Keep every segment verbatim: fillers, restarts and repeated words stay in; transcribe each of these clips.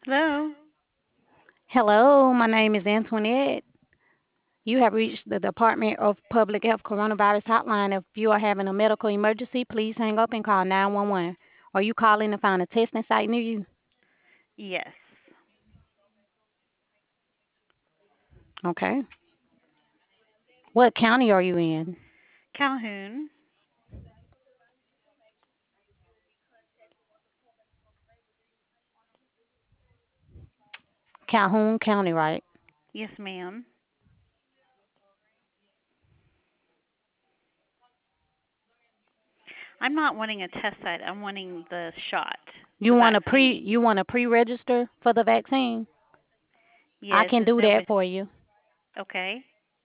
Hello. Hello, my name is Antoinette. You have reached the Department of Public Health Coronavirus Hotline. If you are having a medical emergency, please hang up and call nine one one. Are you calling to find a testing site near you? Yes. Okay. What county are you in? Calhoun. Calhoun County, right? Yes, ma'am. I'm not wanting a test site. I'm wanting the shot, You the want to pre vaccine. you want to pre-register for the vaccine? I Yes, can is do there that with for you. okay.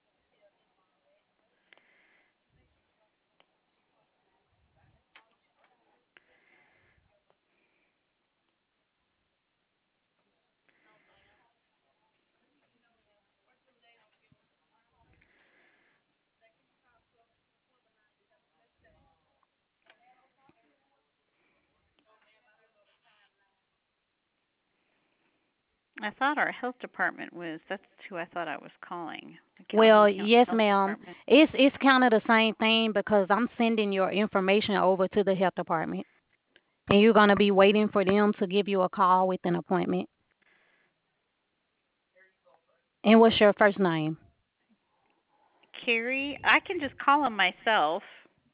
I thought our health department was that's who I thought I was calling. The Well, Calhoun County yes, Health ma'am. Department. It's it's kind of the same thing because I'm sending your information over to the health department, and you're gonna be waiting for them to give you a call with an appointment. And what's your first name? Carrie, I can just call him myself.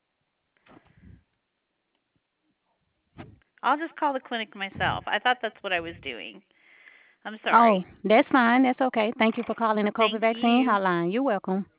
I'll just call the clinic myself. I thought that's what I was doing. I'm Oh, sorry. that's fine. That's okay. Thank you for calling the COVID Thank vaccine you. hotline. You're welcome.